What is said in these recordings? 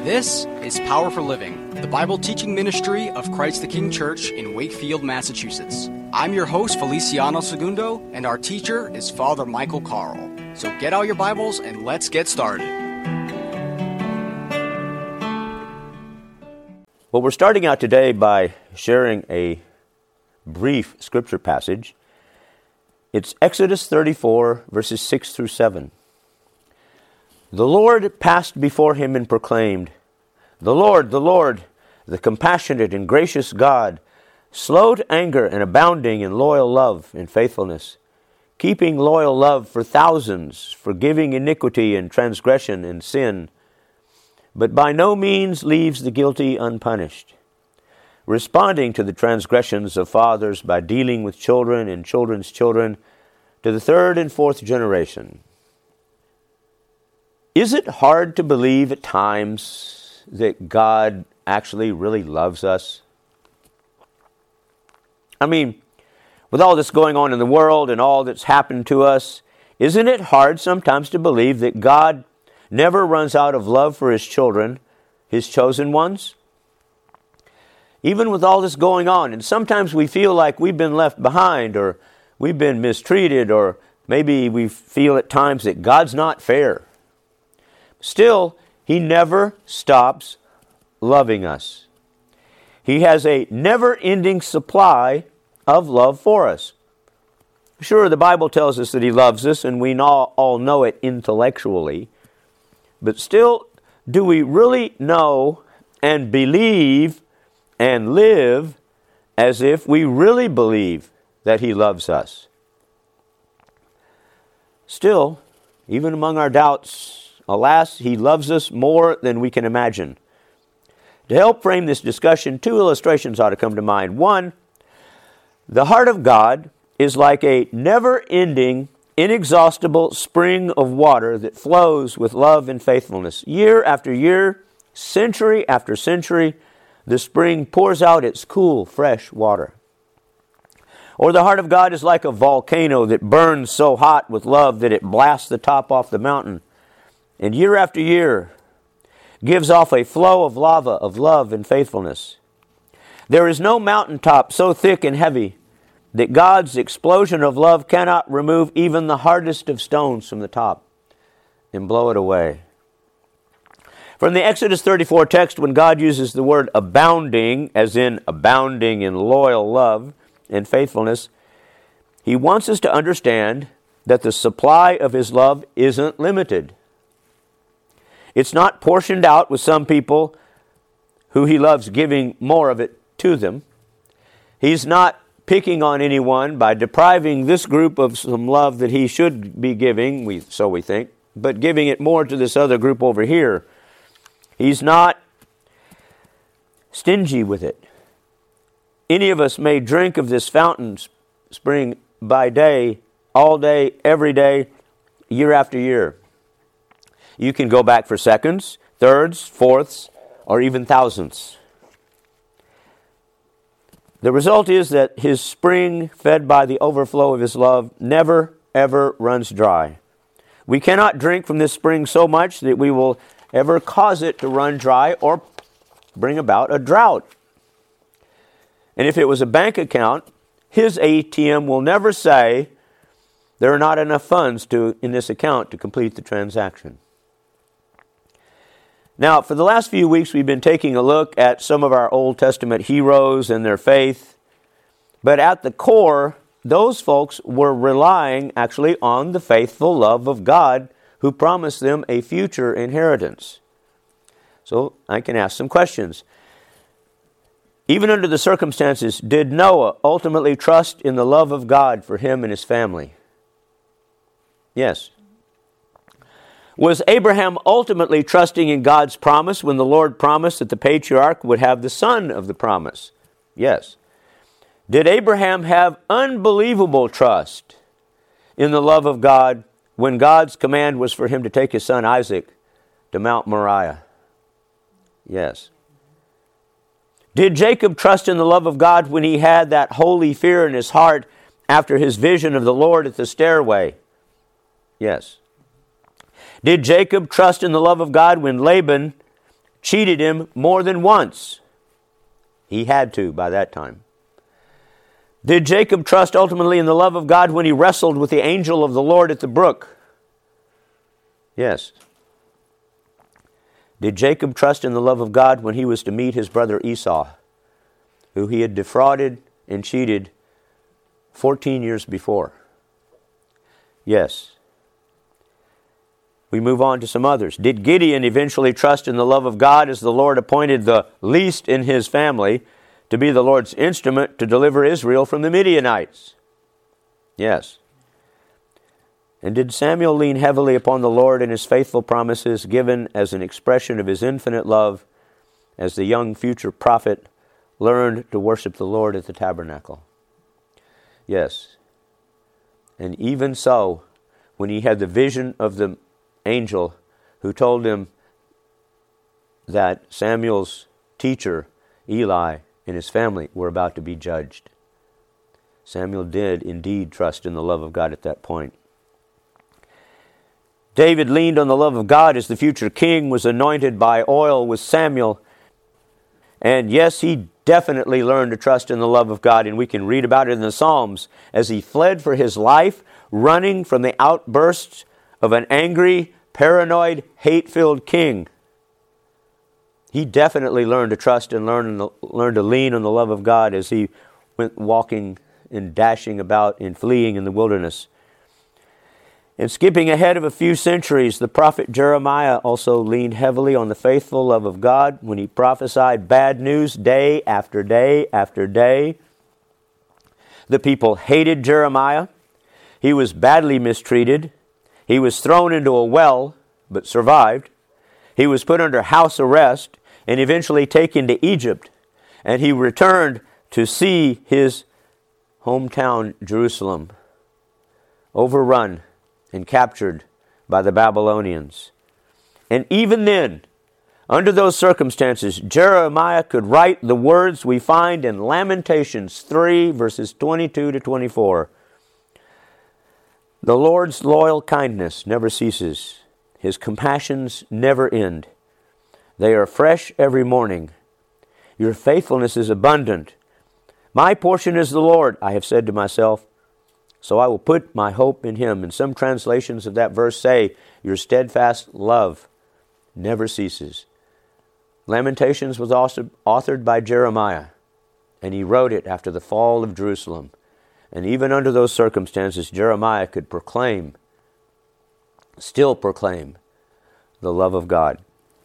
This is Power for Living, the Bible teaching ministry of Christ the King Church in Wakefield, Massachusetts. I'm your host, Feliciano Segundo, and our teacher is Father Michael Carl. So get out your Bibles and let's get started. Well, we're starting out today by sharing a brief scripture passage. It's Exodus 34, verses 6 through 7. The Lord passed before him and proclaimed, the Lord, the compassionate and gracious God, slow to anger and abounding in loyal love and faithfulness, keeping loyal love for thousands, forgiving iniquity and transgression and sin, but by no means leaves the guilty unpunished, responding to the transgressions of fathers by dealing with children and children's children to the third and fourth generation. Is it hard to believe at times that God actually really loves us? I mean, with all this going on in the world and all that's happened to us, isn't it hard sometimes to believe that God never runs out of love for His children, His chosen ones? Even with all this going on, and sometimes we feel like we've been left behind, or we've been mistreated, or maybe we feel at times that God's not fair. Still, He never stops loving us. He has a never-ending supply of love for us. Sure, the Bible tells us that He loves us, and we all know it intellectually. But still, do we really know and believe and live as if we really believe that He loves us? Still, even among our doubts, alas, He loves us more than we can imagine. To help frame this discussion, two illustrations ought to come to mind. One, the heart of God is like a never-ending, inexhaustible spring of water that flows with love and faithfulness. Year after year, century after century, the spring pours out its cool, fresh water. Or the heart of God is like a volcano that burns so hot with love that it blasts the top off the mountain, and year after year gives off a flow of lava of love and faithfulness. There is no mountaintop so thick and heavy that God's explosion of love cannot remove even the hardest of stones from the top and blow it away. From the Exodus 34 text, when God uses the word abounding, as in abounding in loyal love and faithfulness, He wants us to understand that the supply of His love isn't limited. It's not portioned out with some people who He loves giving more of it to them. He's not picking on anyone by depriving this group of some love that He should be giving, so we think, but giving it more to this other group over here. He's not stingy with it. Any of us may drink of this fountain spring by day, all day, every day, year after year. You can go back for seconds, thirds, fourths, or even thousandths. The result is that His spring, fed by the overflow of His love, never, ever runs dry. We cannot drink from this spring so much that we will ever cause it to run dry or bring about a drought. And if it was a bank account, His ATM will never say there are not enough funds in this account to complete the transaction. Now, for the last few weeks, we've been taking a look at some of our Old Testament heroes and their faith. But at the core, those folks were relying actually on the faithful love of God who promised them a future inheritance. So I can ask some questions. Even under the circumstances, did Noah ultimately trust in the love of God for him and his family? Yes. Was Abraham ultimately trusting in God's promise when the Lord promised that the patriarch would have the son of the promise? Yes. Did Abraham have unbelievable trust in the love of God when God's command was for him to take his son Isaac to Mount Moriah? Yes. Did Jacob trust in the love of God when he had that holy fear in his heart after his vision of the Lord at the stairway? Yes. Did Jacob trust in the love of God when Laban cheated him more than once. He had to by that time. Did Jacob trust ultimately in the love of God when he wrestled with the angel of the Lord at the brook? Yes. Did Jacob trust in the love of God when he was to meet his brother Esau, who he had defrauded and cheated 14 years before? Yes. We move on to some others. Did Gideon eventually trust in the love of God as the Lord appointed the least in his family to be the Lord's instrument to deliver Israel from the Midianites? Yes. And did Samuel lean heavily upon the Lord and his faithful promises given as an expression of his infinite love as the young future prophet learned to worship the Lord at the tabernacle? Yes. And even so, when he had the vision of the angel who told him that Samuel's teacher, Eli, and his family were about to be judged, Samuel did indeed trust in the love of God at that point. David leaned on the love of God as the future king was anointed by oil with Samuel. And yes, he definitely learned to trust in the love of God, and we can read about it in the Psalms as he fled for his life, running from the outbursts of an angry, paranoid, hate-filled king. He definitely learned to trust and learn to lean on the love of God as he went walking and dashing about and fleeing in the wilderness. And skipping ahead of a few centuries, the prophet Jeremiah also leaned heavily on the faithful love of God when he prophesied bad news day after day after day. The people hated Jeremiah. He was badly mistreated. He was thrown into a well, but survived. He was put under house arrest and eventually taken to Egypt. And he returned to see his hometown, Jerusalem, overrun and captured by the Babylonians. And even then, under those circumstances, Jeremiah could write the words we find in Lamentations 3, verses 22 to 24. The Lord's loyal kindness never ceases. His compassions never end. They are fresh every morning. Your faithfulness is abundant. My portion is the Lord, I have said to myself, so I will put my hope in Him. And some translations of that verse say, your steadfast love never ceases. Lamentations was also authored by Jeremiah, and he wrote it after the fall of Jerusalem. And even under those circumstances, Jeremiah could still proclaim the love of God.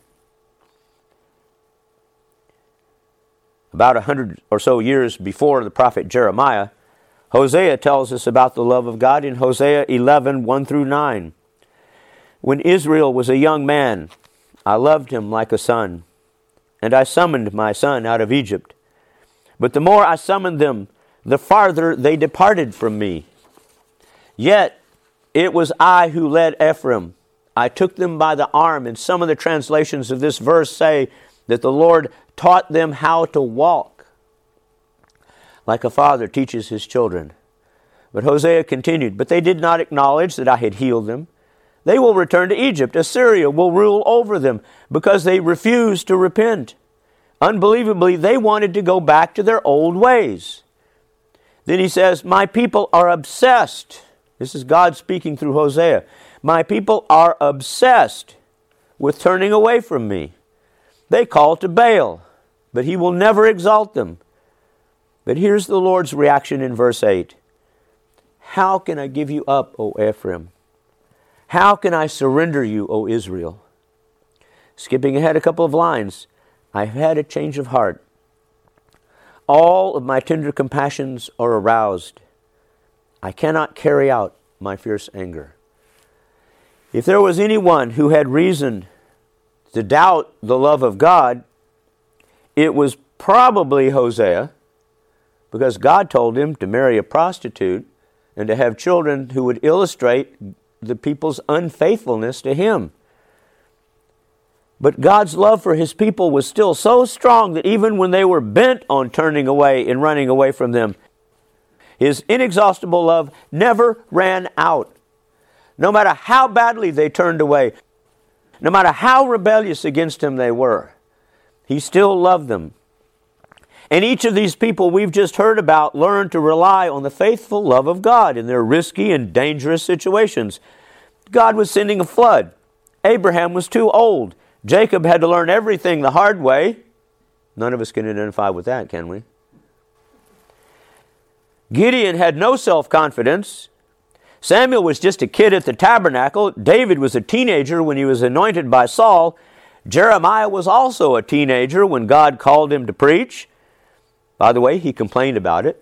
About 100 or so years before the prophet Jeremiah, Hosea tells us about the love of God in Hosea 11, 1 through 9. When Israel was a young man, I loved him like a son, and I summoned my son out of Egypt. But the more I summoned them, the farther they departed from me. Yet it was I who led Ephraim. I took them by the arm, and some of the translations of this verse say that the Lord taught them how to walk, like a father teaches his children. But Hosea continued, but they did not acknowledge that I had healed them. They will return to Egypt. Assyria will rule over them because they refused to repent. Unbelievably, they wanted to go back to their old ways. Then he says, my people are obsessed. This is God speaking through Hosea. My people are obsessed with turning away from me. They call to Baal, but he will never exalt them. But here's the Lord's reaction in verse 8. How can I give you up, O Ephraim? How can I surrender you, O Israel? Skipping ahead a couple of lines, I've had a change of heart. All of my tender compassions are aroused. I cannot carry out my fierce anger. If there was anyone who had reason to doubt the love of God, it was probably Hosea, because God told him to marry a prostitute and to have children who would illustrate the people's unfaithfulness to Him. But God's love for His people was still so strong that even when they were bent on turning away and running away from them, His inexhaustible love never ran out. No matter how badly they turned away, no matter how rebellious against Him they were, He still loved them. And each of these people we've just heard about learned to rely on the faithful love of God in their risky and dangerous situations. God was sending a flood. Abraham was too old. Jacob had to learn everything the hard way. None of us can identify with that, can we? Gideon had no self-confidence. Samuel was just a kid at the tabernacle. David was a teenager when he was anointed by Saul. Jeremiah was also a teenager when God called him to preach. By the way, he complained about it.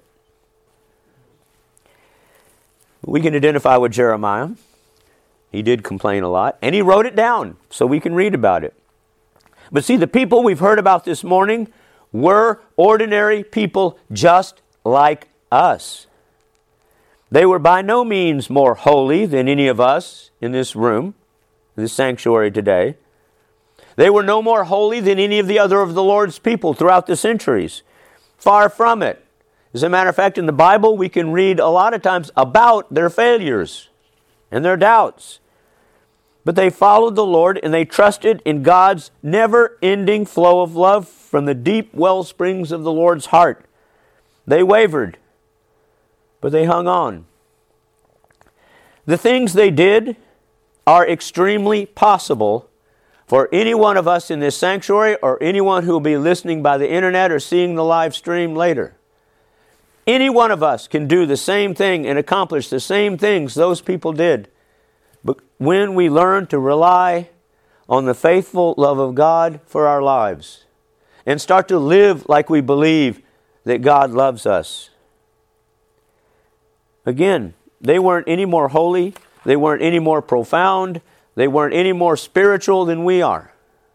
We can identify with Jeremiah. He did complain a lot, and he wrote it down so we can read about it. But see, the people we've heard about this morning were ordinary people just like us. They were by no means more holy than any of us in this room, in this sanctuary today. They were no more holy than any of the other of the Lord's people throughout the centuries. Far from it. As a matter of fact, in the Bible, we can read a lot of times about their failures and their doubts. But they followed the Lord and they trusted in God's never-ending flow of love from the deep well springs of the Lord's heart. They wavered, but they hung on. The things they did are extremely possible for any one of us in this sanctuary or anyone who will be listening by the internet or seeing the live stream later. Any one of us can do the same thing and accomplish the same things those people did. But when we learn to rely on the faithful love of God for our lives and start to live like we believe that God loves us. Again, they weren't any more holy, they weren't any more profound, they weren't any more spiritual than we are.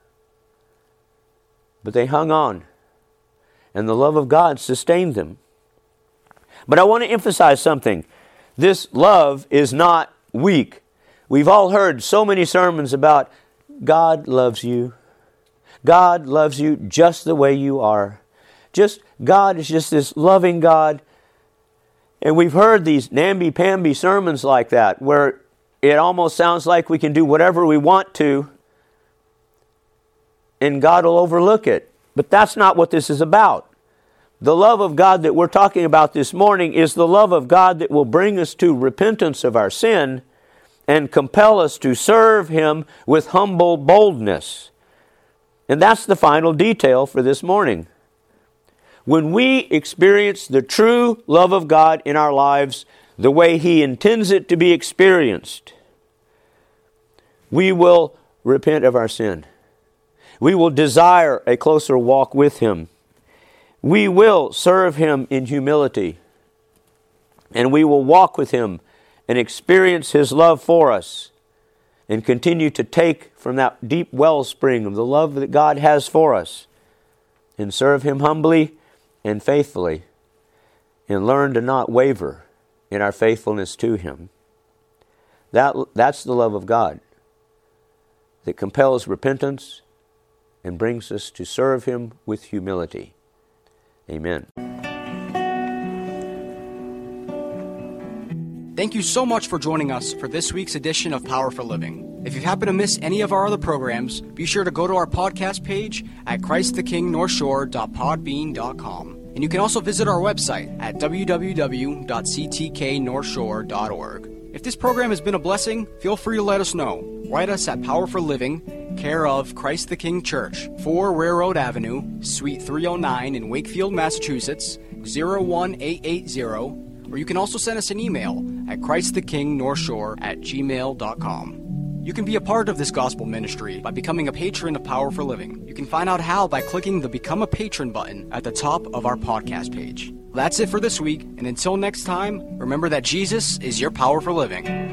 But they hung on, and the love of God sustained them. But I want to emphasize something. This love is not weak. We've all heard so many sermons about God loves you. God loves you just the way you are. God is just this loving God. And we've heard these namby-pamby sermons like that, where it almost sounds like we can do whatever we want to, and God will overlook it. But that's not what this is about. The love of God that we're talking about this morning is the love of God that will bring us to repentance of our sin and compel us to serve Him with humble boldness. And that's the final detail for this morning. When we experience the true love of God in our lives the way He intends it to be experienced, we will repent of our sin. We will desire a closer walk with Him. We will serve Him in humility. And we will walk with Him and experience His love for us and continue to take from that deep wellspring of the love that God has for us and serve Him humbly and faithfully, and learn to not waver in our faithfulness to Him. That's the love of God that compels repentance and brings us to serve Him with humility. Amen. Thank you so much for joining us for this week's edition of Power for Living. If you happen to miss any of our other programs, be sure to go to our podcast page at ChristTheKingNorthshore.podbean.com. And you can also visit our website at www.ctknorthshore.org. If this program has been a blessing, feel free to let us know. Write us at Power for Living, care of Christ the King Church, 4 Railroad Avenue, Suite 309 in Wakefield, Massachusetts, 01880, or you can also send us an email at ChristTheKingNorthshore@gmail.com. You can be a part of this gospel ministry by becoming a patron of Power for Living. You can find out how by clicking the Become a Patron button at the top of our podcast page. That's it for this week, and until next time, remember that Jesus is your power for living.